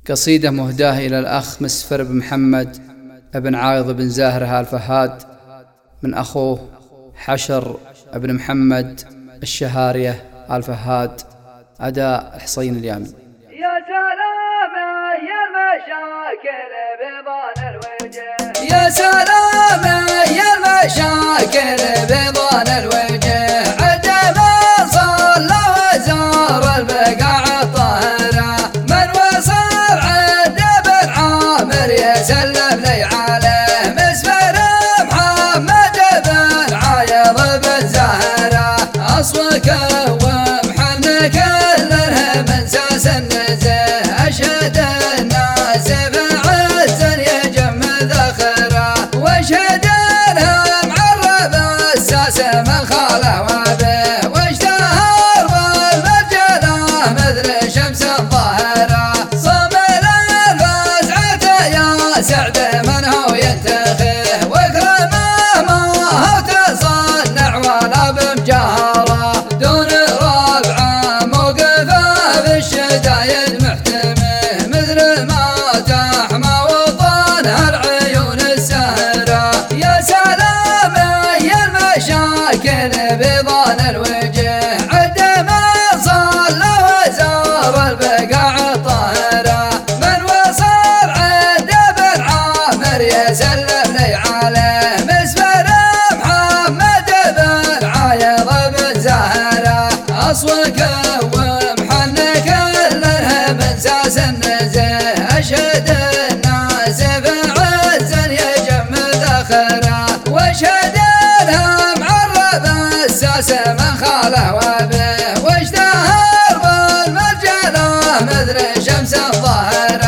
قصيدة مهداة إلى الأخ مسفر بن محمد ابن عايض بن زاهر آل فهاد من أخوه حشر بن محمد الشهارية آل فهاد. أداء حصين اليامي. يا سلام يا المشاكل بضان الوجه، يا سلام يا المشاكل بضان الوجه، عد من صلى وزار البقاع الطاهرة، من وصل عد بن عامر يسلم لي عليه، مسفر محمد بن عايض بن زهرة، أصلك ومحنك كله من ساس النزه، أشهد الناس بعز يجم ذخره، واشهد لهم عرب الساس من خاله وابه، واشتهر بالمرجله مثل شمس الظاهره، صمل الفزعه يا سعد من هو ينتخه، واكرمه ما هو تصنع ولا بمجهره، دون ربعه موقفه بالشدايد محتمه، مثل ما تحمى وطنها العيون السهره. يا سلام يا المشاكل بضان الوجه، عد من صلى وزار البقاع الطاهره، من وصل عد بن عامر يسلم لي عليه، مسفر محمد بن عايض بن زهره، أصلك ومحنك كله من ساس النزه، أشهد الناس بعز يجم ذخره، واشهد لهم عرب الساس من خاله وابه، واشتهر بالمرجله مثل شمس الظاهره.